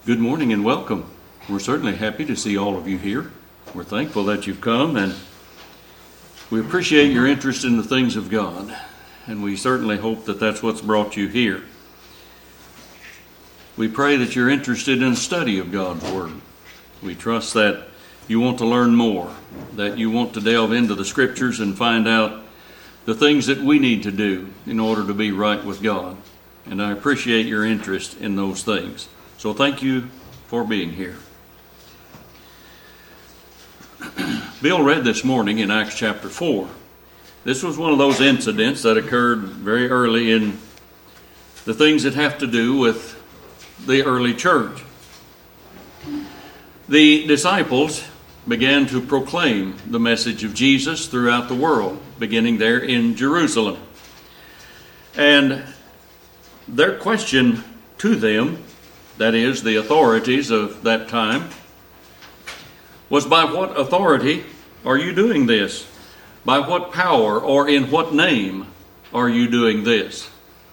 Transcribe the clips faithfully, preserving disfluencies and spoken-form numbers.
Good morning and welcome. We're certainly happy to see all of you here. We're thankful that you've come, and we appreciate your interest in the things of God, and we certainly hope that that's what's brought you here. We pray that you're interested in a study of God's Word. We trust that you want to learn more, that you want to delve into the Scriptures and find out the things that we need to do in order to be right with God. And I appreciate your interest in those things. So thank you for being here. Bill read this morning in Acts chapter four. This was one of those incidents that occurred very early in the things that have to do with the early church. The disciples began to proclaim the message of Jesus throughout the world, beginning there in Jerusalem. And their question to them, that is, the authorities of that time, was, by what authority are you doing this? By what power or in what name are you doing this?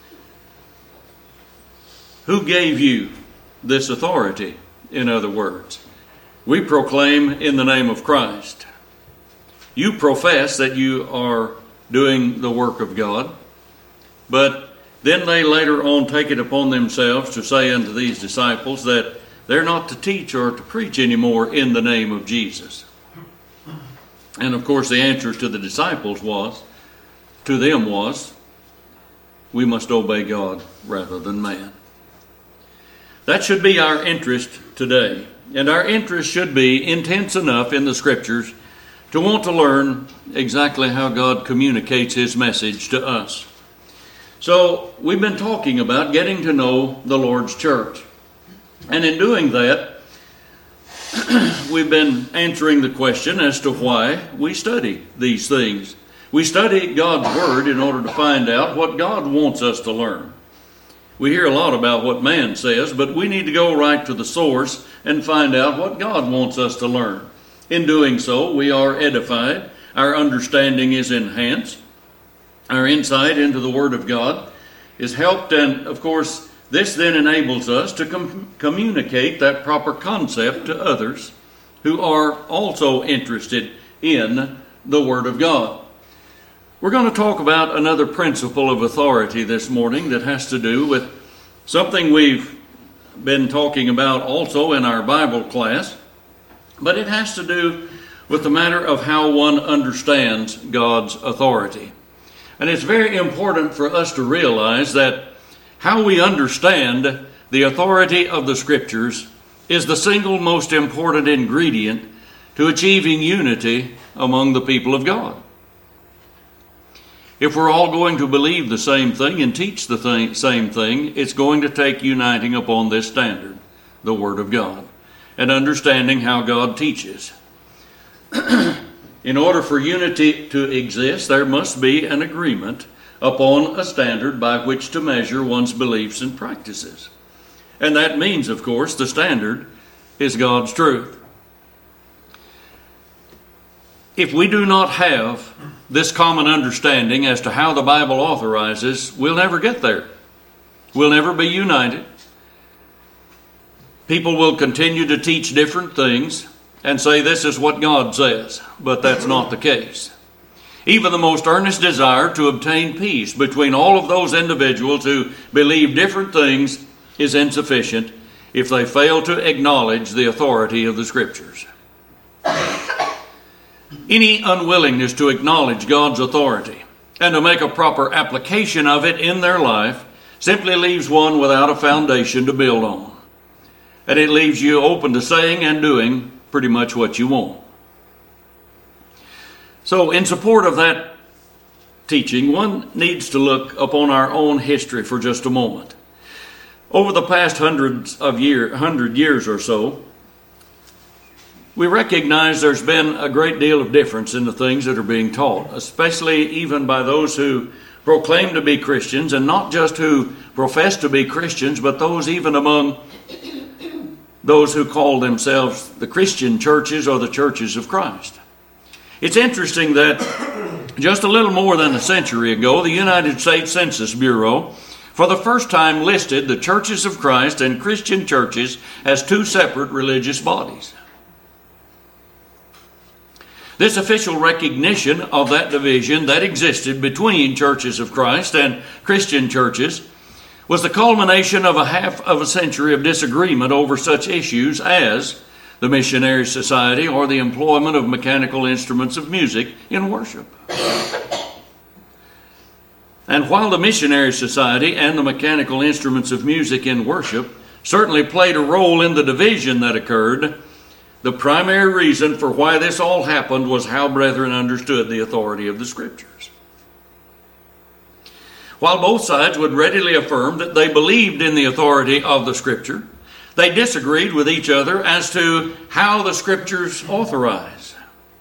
Who gave you this authority, in other words? We proclaim in the name of Christ. You profess that you are doing the work of God, but then they later on take it upon themselves to say unto these disciples that they're not to teach or to preach anymore in the name of Jesus. And of course the answer to the disciples was, to them was, we must obey God rather than man. That should be our interest today. And our interest should be intense enough in the Scriptures to want to learn exactly how God communicates His message to us. So we've been talking about getting to know the Lord's church. And in doing that, we've been answering the question as to why we study these things. We study God's Word in order to find out what God wants us to learn. We hear a lot about what man says, but we need to go right to the source and find out what God wants us to learn. In doing so, we are edified, our understanding is enhanced, our insight into the Word of God is helped, and of course, this then enables us to com- communicate that proper concept to others who are also interested in the Word of God. We're going to talk about another principle of authority this morning that has to do with something we've been talking about also in our Bible class, but it has to do with the matter of how one understands God's authority. And it's very important for us to realize that how we understand the authority of the Scriptures is the single most important ingredient to achieving unity among the people of God. If we're all going to believe the same thing and teach the thing, same thing, it's going to take uniting upon this standard, the Word of God, and understanding how God teaches. In order for unity to exist, there must be an agreement upon a standard by which to measure one's beliefs and practices. And that means, of course, the standard is God's truth. If we do not have this common understanding as to how the Bible authorizes, we'll never get there. We'll never be united. People will continue to teach different things and say this is what God says, but that's not the case. Even the most earnest desire to obtain peace between all of those individuals who believe different things is insufficient if they fail to acknowledge the authority of the Scriptures. Any unwillingness to acknowledge God's authority and to make a proper application of it in their life simply leaves one without a foundation to build on. And it leaves you open to saying and doing pretty much what you want. So in support of that teaching, one needs to look upon our own history for just a moment. Over the past hundreds of year, hundred years or so, we recognize there's been a great deal of difference in the things that are being taught, especially even by those who proclaim to be Christians, and not just who profess to be Christians, but those even among those who call themselves the Christian churches or the churches of Christ. It's interesting that just a little more than a century ago, the United States Census Bureau for the first time listed the churches of Christ and Christian churches as two separate religious bodies. This official recognition of that division that existed between churches of Christ and Christian churches was the culmination of a half of a century of disagreement over such issues as the missionary society or the employment of mechanical instruments of music in worship. And while the missionary society and the mechanical instruments of music in worship certainly played a role in the division that occurred, the primary reason for why this all happened was how brethren understood the authority of the Scriptures. While both sides would readily affirm that they believed in the authority of the Scripture, they disagreed with each other as to how the Scriptures authorize.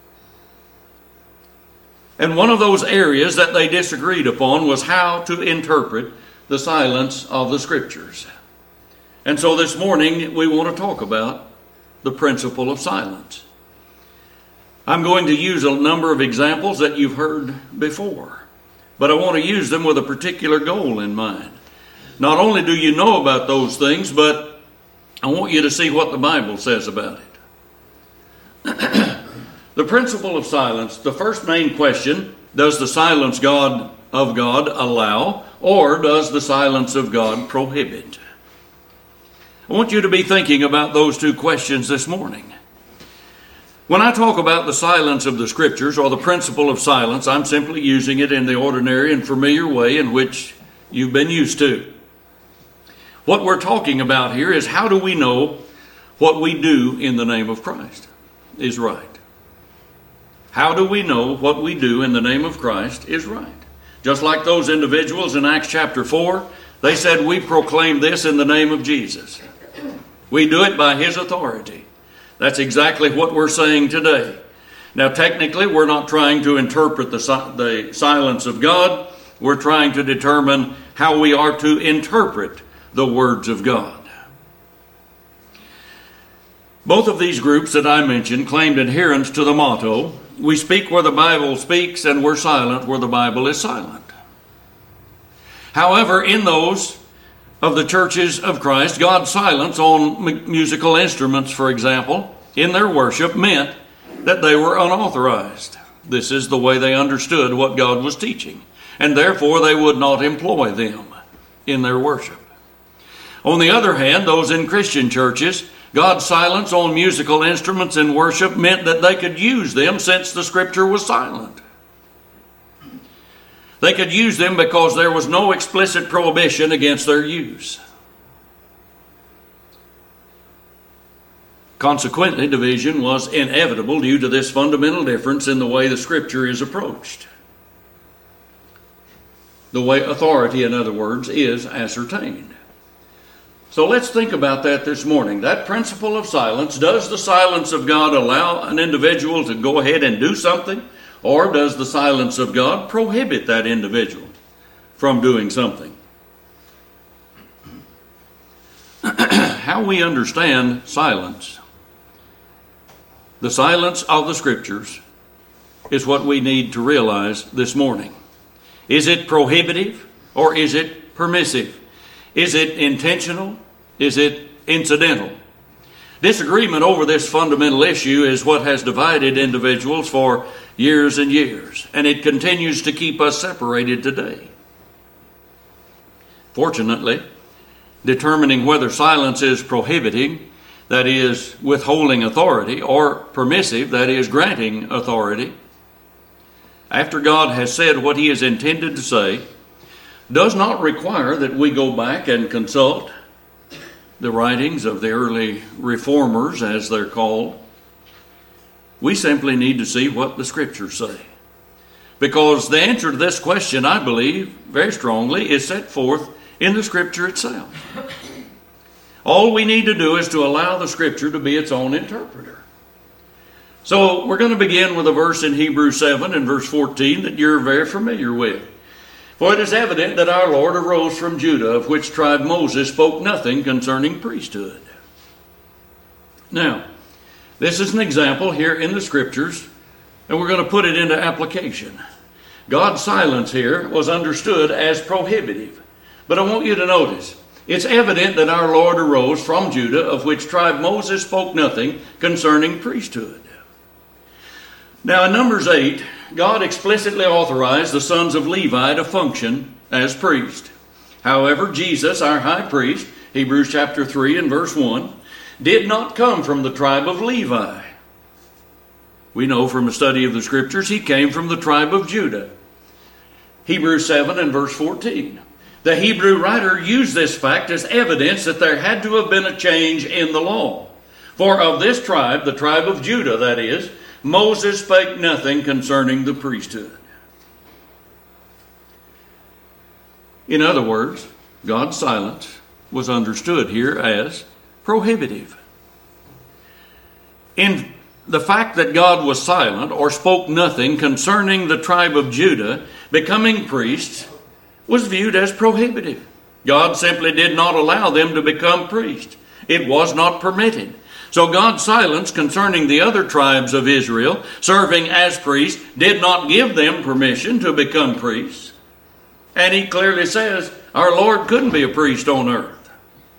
And one of those areas that they disagreed upon was how to interpret the silence of the Scriptures. And so this morning we want to talk about the principle of silence. I'm going to use a number of examples that you've heard before, but I want to use them with a particular goal in mind. Not only do you know about those things, but I want you to see what the Bible says about it. The principle of silence, the first main question, does the silence God of God allow, or does the silence of God prohibit? I want you to be thinking about those two questions this morning. When I talk about the silence of the Scriptures or the principle of silence, I'm simply using it in the ordinary and familiar way in which you've been used to. What we're talking about here is how do we know what we do in the name of Christ is right? How do we know what we do in the name of Christ is right? Just like those individuals in Acts chapter four, they said, we proclaim this in the name of Jesus. We do it by His authority. That's exactly what we're saying today. Now, technically, we're not trying to interpret the, the silence of God. We're trying to determine how we are to interpret the words of God. Both of these groups that I mentioned claimed adherence to the motto, we speak where the Bible speaks and we're silent where the Bible is silent. However, in those of the churches of Christ, God's silence on m- musical instruments, for example, in their worship meant that they were unauthorized. This is the way they understood what God was teaching, and therefore they would not employ them in their worship. On the other hand, those in Christian churches, God's silence on musical instruments in worship meant that they could use them since the Scripture was silent. They could use them because there was no explicit prohibition against their use. Consequently, division was inevitable due to this fundamental difference in the way the Scripture is approached. The way authority, in other words, is ascertained. So let's think about that this morning. That principle of silence, does the silence of God allow an individual to go ahead and do something? Or does the silence of God prohibit that individual from doing something? How we understand silence, the silence of the Scriptures, is what we need to realize this morning. Is it prohibitive or is it permissive? Is it intentional? Is it incidental? Disagreement over this fundamental issue is what has divided individuals for years and years, and it continues to keep us separated today. Fortunately, determining whether silence is prohibiting, that is, withholding authority, or permissive, that is, granting authority, after God has said what He has intended to say, does not require that we go back and consult the writings of the early reformers, as they're called. We simply need to see what the Scriptures say. Because the answer to this question, I believe, very strongly, is set forth in the Scripture itself. All we need to do is to allow the Scripture to be its own interpreter. So we're going to begin with a verse in Hebrews seven and verse fourteen that you're very familiar with. For it is evident that our Lord arose from Judah, of which tribe Moses spoke nothing concerning priesthood. Now, this is an example here in the Scriptures, and we're going to put it into application. God's silence here was understood as prohibitive. But I want you to notice, it's evident that our Lord arose from Judah, of which tribe Moses spoke nothing concerning priesthood. Now in Numbers eight, God explicitly authorized the sons of Levi to function as priests. However, Jesus, our high priest, Hebrews chapter three and verse one, did not come from the tribe of Levi. We know from a study of the scriptures he came from the tribe of Judah. Hebrews seven and verse fourteen. The Hebrew writer used this fact as evidence that there had to have been a change in the law. For of this tribe, the tribe of Judah that is, Moses spake nothing concerning the priesthood. In other words, God's silence was understood here as prohibitive. In the fact that God was silent or spoke nothing concerning the tribe of Judah becoming priests was viewed as prohibitive. God simply did not allow them to become priests. It was not permitted. So God's silence concerning the other tribes of Israel serving as priests did not give them permission to become priests. And he clearly says our Lord couldn't be a priest on earth.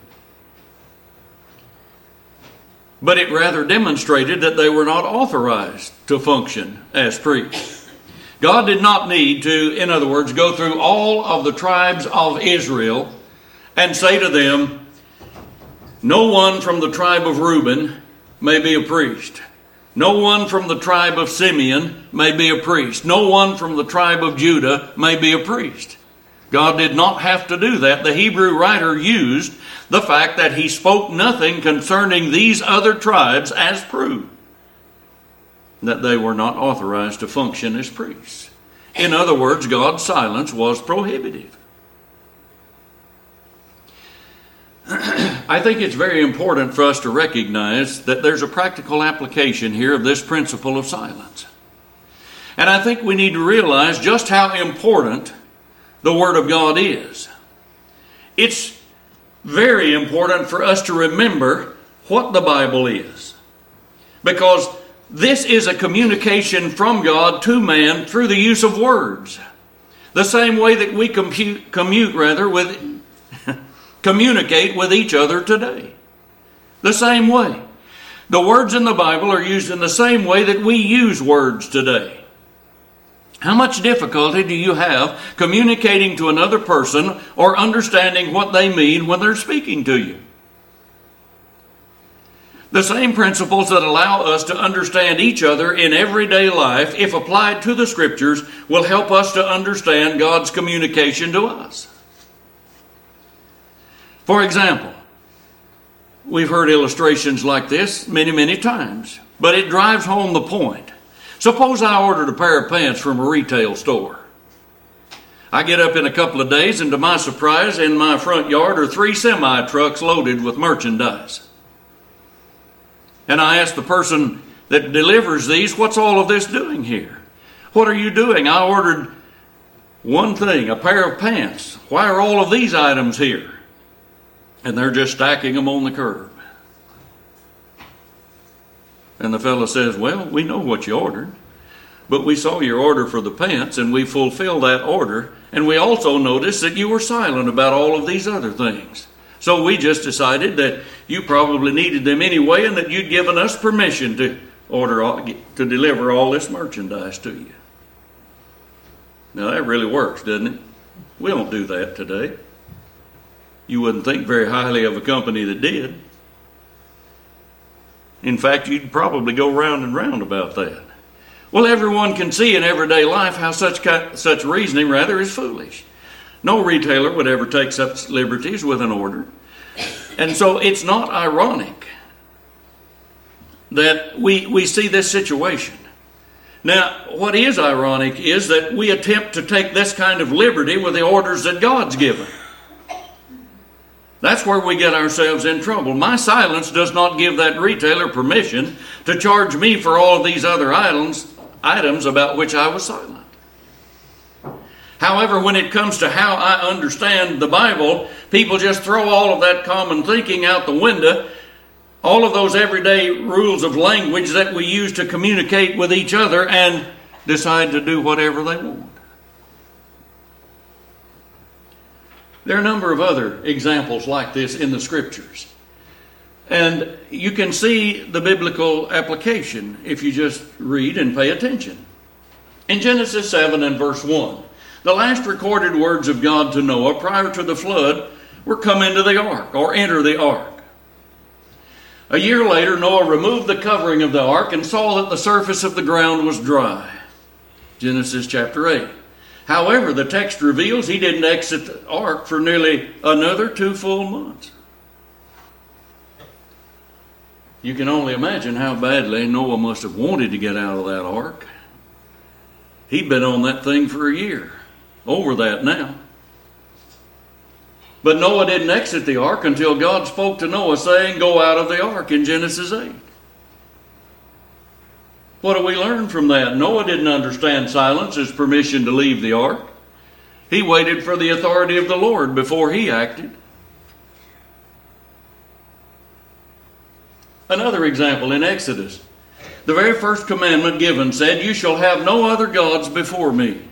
But it rather demonstrated that they were not authorized to function as priests. God did not need to, in other words, go through all of the tribes of Israel and say to them, no one from the tribe of Reuben may be a priest. No one from the tribe of Simeon may be a priest. No one from the tribe of Judah may be a priest. God did not have to do that. The Hebrew writer used the fact that he spoke nothing concerning these other tribes as proof that they were not authorized to function as priests. In other words, God's silence was prohibitive. I think it's very important for us to recognize that there's a practical application here of this principle of silence. And I think we need to realize just how important the Word of God is. It's very important for us to remember what the Bible is. Because this is a communication from God to man through the use of words. The same way that we compute, commute rather with, communicate with each other today. The same way. The words in the Bible are used in the same way that we use words today. How much difficulty do you have communicating to another person or understanding what they mean when they're speaking to you? The same principles that allow us to understand each other in everyday life, if applied to the Scriptures, will help us to understand God's communication to us. For example, we've heard illustrations like this many, many times, but it drives home the point. Suppose I ordered a pair of pants from a retail store. I get up in a couple of days, and to my surprise, in my front yard are three semi-trucks loaded with merchandise. And I ask the person that delivers these, what's all of this doing here? What are you doing? I ordered one thing, a pair of pants. Why are all of these items here? And they're just stacking them on the curb. And the fellow says, well, we know what you ordered, but we saw your order for the pants and we fulfilled that order. And we also noticed that you were silent about all of these other things. So we just decided that you probably needed them anyway and that you'd given us permission to order, all, to deliver all this merchandise to you. Now that really works, doesn't it? We don't do that today. You wouldn't think very highly of a company that did. In fact, you'd probably go round and round about that. Well, everyone can see in everyday life how such such reasoning rather is foolish. No retailer would ever take such liberties with an order. And so it's not ironic that we, we see this situation. Now, what is ironic is that we attempt to take this kind of liberty with the orders that God's given. That's where we get ourselves in trouble. My silence does not give that retailer permission to charge me for all of these other items, items about which I was silent. However, when it comes to how I understand the Bible, people just throw all of that common thinking out the window, all of those everyday rules of language that we use to communicate with each other, and decide to do whatever they want. There are a number of other examples like this in the Scriptures. And you can see the biblical application if you just read and pay attention. In Genesis seven and verse one, the last recorded words of God to Noah prior to the flood were come into the ark, or enter the ark. A year later, Noah removed the covering of the ark and saw that the surface of the ground was dry. Genesis chapter eight. However, the text reveals he didn't exit the ark for nearly another two full months. You can only imagine how badly Noah must have wanted to get out of that ark. He'd been on that thing for a year, over that now. But Noah didn't exit the ark until God spoke to Noah saying, go out of the ark in Genesis eight. What do we learn from that? Noah didn't understand silence as permission to leave the ark. He waited for the authority of the Lord before he acted. Another example in Exodus. The very first commandment given said, you shall have no other gods before me.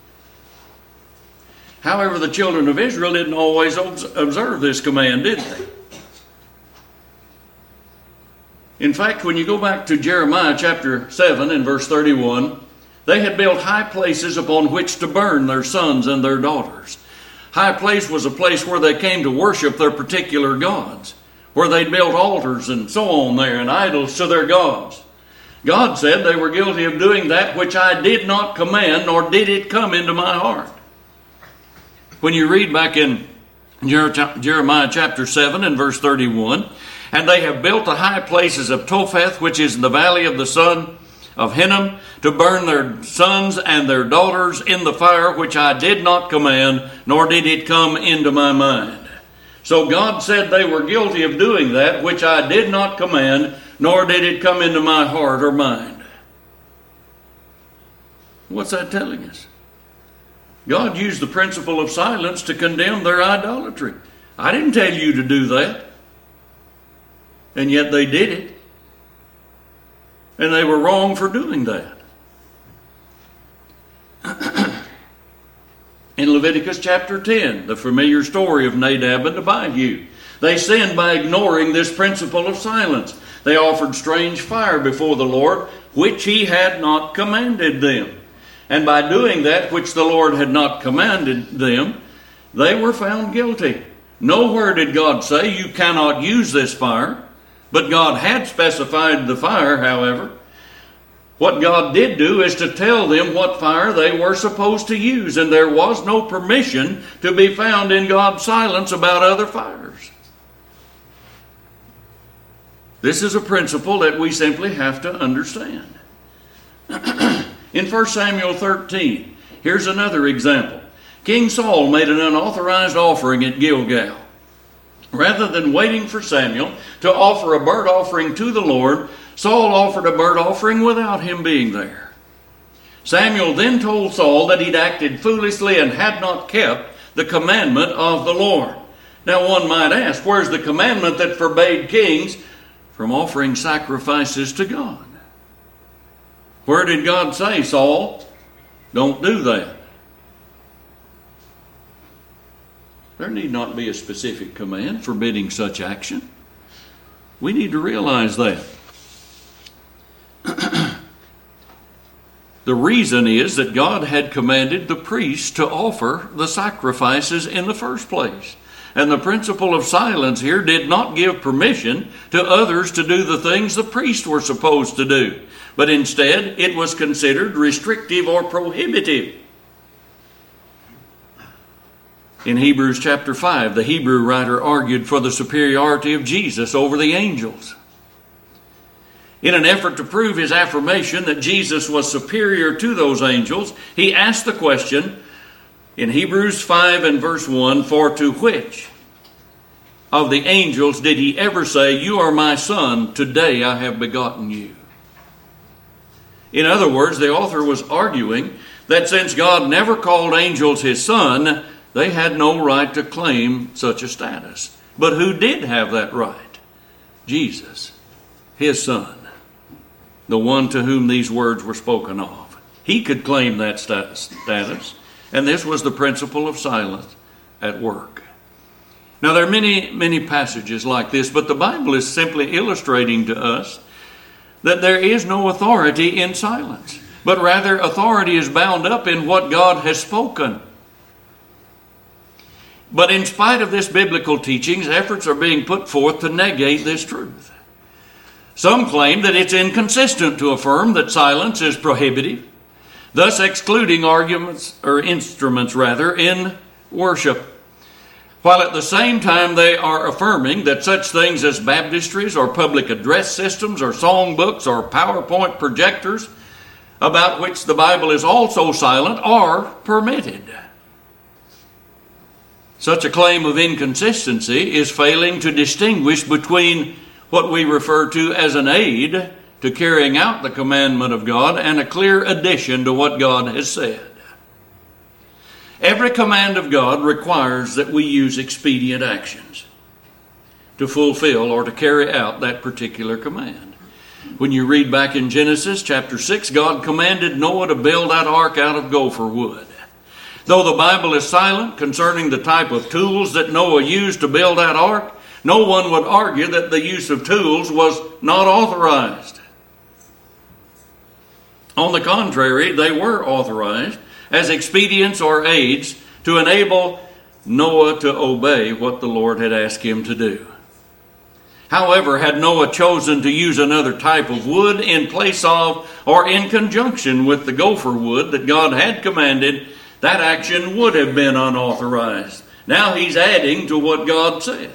However, the children of Israel didn't always observe this command, did they? In fact, when you go back to Jeremiah chapter seven and verse thirty-one, they had built high places upon which to burn their sons and their daughters. High place was a place where they came to worship their particular gods, where they built altars and so on there and idols to their gods. God said they were guilty of doing that which I did not command, nor did it come into my heart. When you read back in Jeremiah chapter seven and verse thirty-one, and they have built the high places of Topheth, which is in the valley of the son of Hinnom, to burn their sons and their daughters in the fire, which I did not command, nor did it come into my mind. So God said they were guilty of doing that which I did not command, nor did it come into my heart or mind. What's that telling us? God used the principle of silence to condemn their idolatry. I didn't tell you to do that. And yet they did it. And they were wrong for doing that. In Leviticus chapter ten, the familiar story of Nadab and Abihu, they sinned by ignoring this principle of silence. They offered strange fire before the Lord, which he had not commanded them. And by doing that which the Lord had not commanded them, they were found guilty. Nowhere did God say you cannot use this fire, but God had specified the fire, however. What God did do is to tell them what fire they were supposed to use, and there was no permission to be found in God's silence about other fires. This is a principle that we simply have to understand. In First Samuel thirteen, here's another example. King Saul made an unauthorized offering at Gilgal. Rather than waiting for Samuel to offer a burnt offering to the Lord, Saul offered a burnt offering without him being there. Samuel then told Saul that he'd acted foolishly and had not kept the commandment of the Lord. Now one might ask, where's the commandment that forbade kings from offering sacrifices to God? Where did God say, Saul, don't do that? There need not be a specific command forbidding such action. We need to realize that. The reason is that God had commanded the priests to offer the sacrifices in the first place. And the principle of silence here did not give permission to others to do the things the priests were supposed to do. But instead, it was considered restrictive or prohibitive. In Hebrews chapter five, the Hebrew writer argued for the superiority of Jesus over the angels. In an effort to prove his affirmation that Jesus was superior to those angels, he asked the question in Hebrews five and verse one, for to which of the angels did he ever say, you are my son, today I have begotten you? In other words, the author was arguing that since God never called angels his son, they had no right to claim such a status. But who did have that right? Jesus, his son, the one to whom these words were spoken of. He could claim that status, and this was the principle of silence at work. Now, there are many, many passages like this, but the Bible is simply illustrating to us that there is no authority in silence, but rather authority is bound up in what God has spoken. But in spite of this biblical teachings, efforts are being put forth to negate this truth. Some claim that it's inconsistent to affirm that silence is prohibitive, thus excluding arguments or instruments rather in worship, while at the same time they are affirming that such things as baptistries or public address systems or songbooks or PowerPoint projectors, about which the Bible is also silent, are permitted. Such a claim of inconsistency is failing to distinguish between what we refer to as an aid to carrying out the commandment of God and a clear addition to what God has said. Every command of God requires that we use expedient actions to fulfill or to carry out that particular command. When you read back in Genesis chapter six, God commanded Noah to build that ark out of gopher wood. Though the Bible is silent concerning the type of tools that Noah used to build that ark, no one would argue that the use of tools was not authorized. On the contrary, they were authorized as expedients or aids to enable Noah to obey what the Lord had asked him to do. However, had Noah chosen to use another type of wood in place of or in conjunction with the gopher wood that God had commanded, that action would have been unauthorized. Now he's adding to what God said.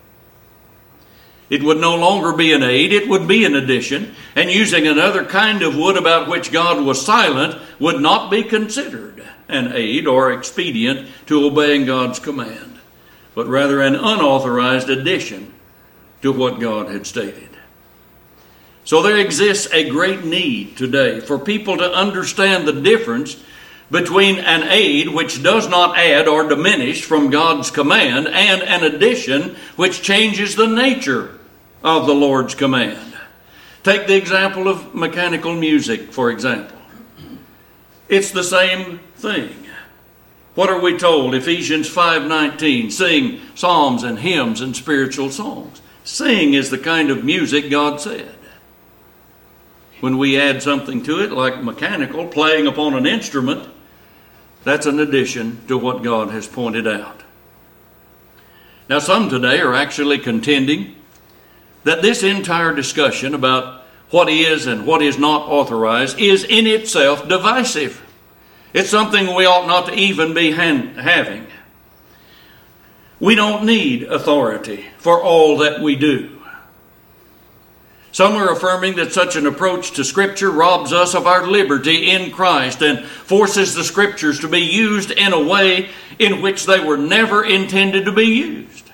It would no longer be an aid, it would be an addition, and using another kind of wood about which God was silent would not be considered an aid or expedient to obeying God's command, but rather an unauthorized addition to what God had stated. So there exists a great need today for people to understand the difference between an aid which does not add or diminish from God's command and an addition which changes the nature of the Lord's command. Take the example of mechanical music, for example. It's the same thing. What are we told? Ephesians five nineteen, sing psalms and hymns and spiritual songs. Sing is the kind of music God said. When we add something to it, like mechanical, playing upon an instrument, that's an addition to what God has pointed out. Now, some today are actually contending that this entire discussion about what is and what is not authorized is in itself divisive. It's something we ought not to even be hand- having. We don't need authority for all that we do. Some are affirming that such an approach to Scripture robs us of our liberty in Christ and forces the Scriptures to be used in a way in which they were never intended to be used.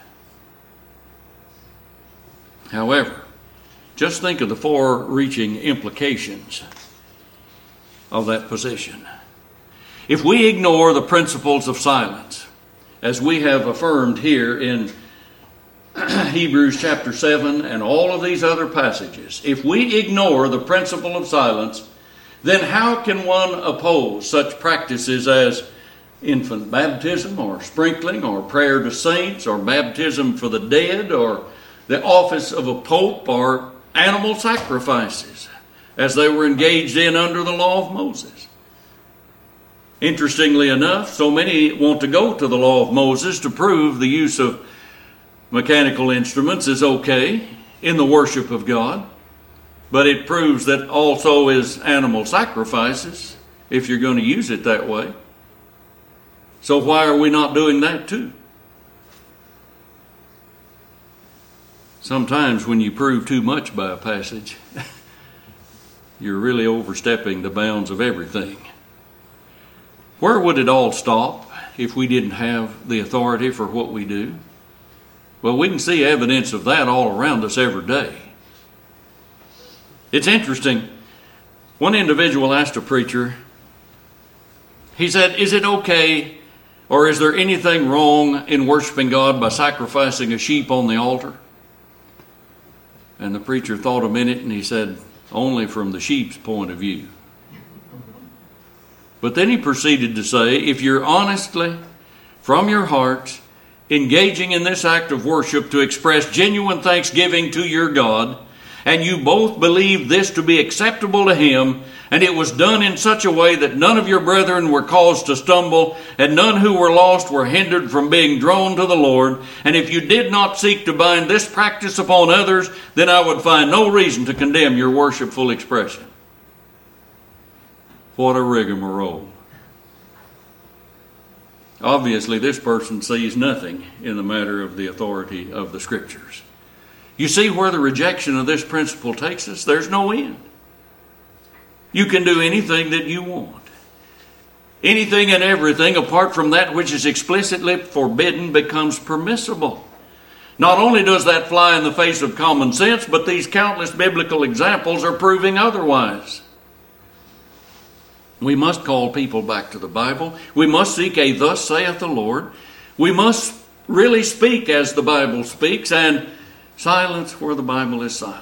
However, just think of the far-reaching implications of that position. If we ignore the principles of silence, as we have affirmed here in Hebrews chapter seven and all of these other passages, if we ignore the principle of silence, then how can one oppose such practices as infant baptism or sprinkling or prayer to saints or baptism for the dead or the office of a pope or animal sacrifices as they were engaged in under the law of Moses? Interestingly enough, so many want to go to the law of Moses to prove the use of mechanical instruments is okay in the worship of God, but it proves that also is animal sacrifices if you're going to use it that way. So why are we not doing that too? Sometimes when you prove too much by a passage, you're really overstepping the bounds of everything. Where would it all stop if we didn't have the authority for what we do? Well, we can see evidence of that all around us every day. It's interesting. One individual asked a preacher, he said, is it okay or is there anything wrong in worshiping God by sacrificing a sheep on the altar? And the preacher thought a minute and he said, only from the sheep's point of view. But then he proceeded to say, if you're honestly from your hearts, engaging in this act of worship to express genuine thanksgiving to your God, and you both believed this to be acceptable to Him, and it was done in such a way that none of your brethren were caused to stumble, and none who were lost were hindered from being drawn to the Lord. And if you did not seek to bind this practice upon others, then I would find no reason to condemn your worshipful expression. What a rigmarole. Obviously, this person sees nothing in the matter of the authority of the Scriptures. You see where the rejection of this principle takes us? There's no end. You can do anything that you want. Anything and everything apart from that which is explicitly forbidden becomes permissible. Not only does that fly in the face of common sense, but these countless biblical examples are proving otherwise. We must call people back to the Bible. We must seek a thus saith the Lord. We must really speak as the Bible speaks and silence where the Bible is silent.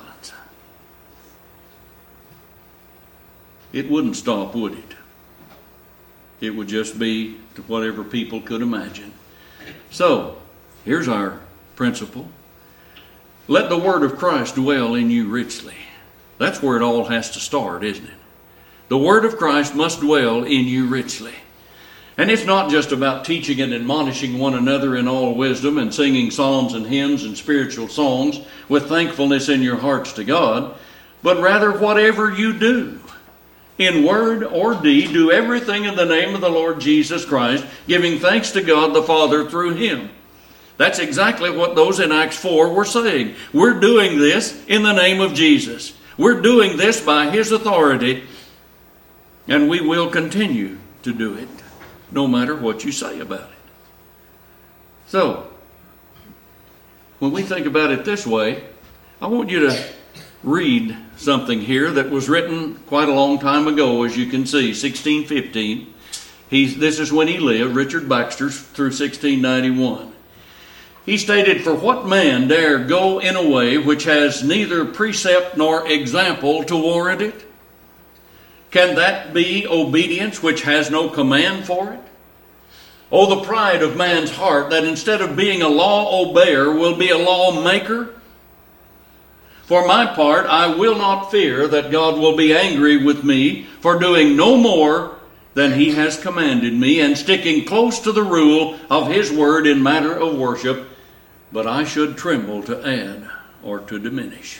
It wouldn't stop, would it? It would just be to whatever people could imagine. So, here's our principle. Let the word of Christ dwell in you richly. That's where it all has to start, isn't it? The word of Christ must dwell in you richly. And it's not just about teaching and admonishing one another in all wisdom and singing psalms and hymns and spiritual songs with thankfulness in your hearts to God, but rather whatever you do, in word or deed, do everything in the name of the Lord Jesus Christ, giving thanks to God the Father through Him. That's exactly what those in Acts four were saying. We're doing this in the name of Jesus. We're doing this by His authority, and we will continue to do it, no matter what you say about it. So, when we think about it this way, I want you to read something here that was written quite a long time ago, as you can see, sixteen fifteen. He's, this is when he lived, Richard Baxter, through sixteen ninety-one. He stated, "For what man dare go in a way which has neither precept nor example to warrant it? Can that be obedience which has no command for it? Oh, the pride of man's heart, that instead of being a law obeyer will be a law maker. For my part, I will not fear that God will be angry with me for doing no more than He has commanded me, and sticking close to the rule of His word in matter of worship, but I should tremble to add or to diminish."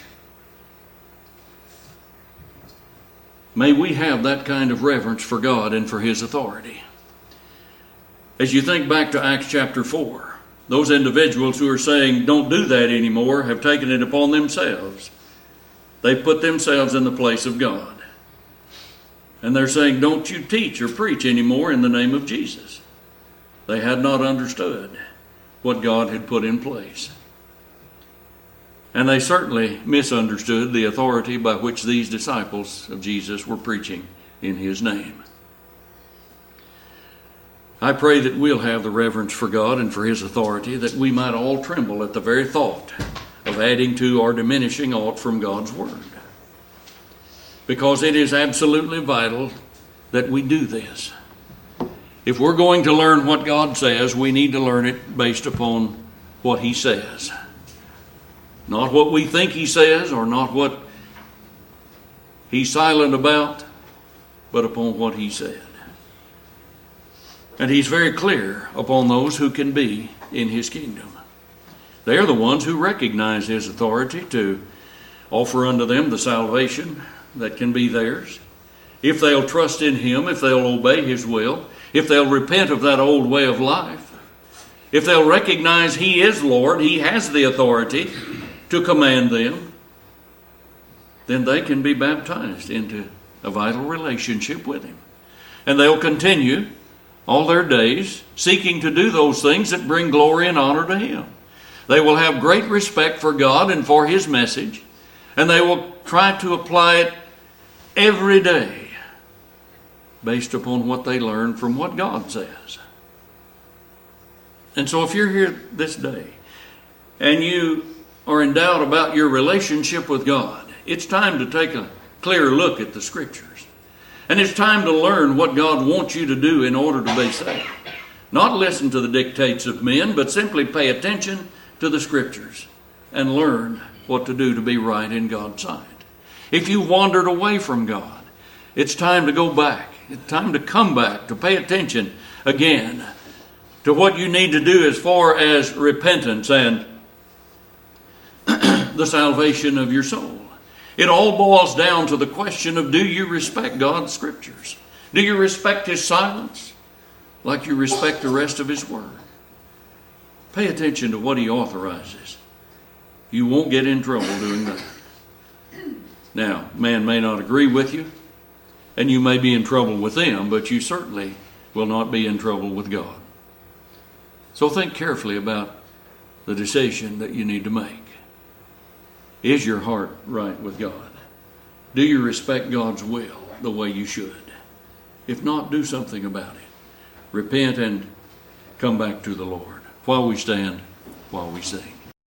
May we have that kind of reverence for God and for His authority. As you think back to Acts chapter four, those individuals who are saying, "Don't do that anymore," have taken it upon themselves. They put themselves in the place of God. And they're saying, "Don't you teach or preach anymore in the name of Jesus." They had not understood what God had put in place. And they certainly misunderstood the authority by which these disciples of Jesus were preaching in His name. I pray that we'll have the reverence for God and for His authority, that we might all tremble at the very thought of adding to or diminishing aught from God's Word. Because it is absolutely vital that we do this. If we're going to learn what God says, we need to learn it based upon what He says. Not what we think He says, or not what He's silent about, but upon what He said. And He's very clear upon those who can be in His kingdom. They are the ones who recognize His authority to offer unto them the salvation that can be theirs. If they'll trust in Him, if they'll obey His will, if they'll repent of that old way of life, if they'll recognize He is Lord, He has the authority to command them, then they can be baptized into a vital relationship with Him. And they'll continue all their days seeking to do those things that bring glory and honor to Him. They will have great respect for God and for His message, and they will try to apply it every day based upon what they learn from what God says. And so if you're here this day and you are in doubt about your relationship with God, it's time to take a clear look at the Scriptures. And it's time to learn what God wants you to do in order to be saved. Not listen to the dictates of men, but simply pay attention to the Scriptures and learn what to do to be right in God's sight. If you wandered away from God, it's time to go back. It's time to come back, to pay attention again to what you need to do as far as repentance and the salvation of your soul. It all boils down to the question of, do you respect God's Scriptures? Do you respect His silence like you respect the rest of His Word? Pay attention to what He authorizes. You won't get in trouble doing that. Now, man may not agree with you, and you may be in trouble with them, but you certainly will not be in trouble with God. So think carefully about the decision that you need to make. Is your heart right with God? Do you respect God's will the way you should? If not, do something about it. Repent and come back to the Lord while we stand, while we sing.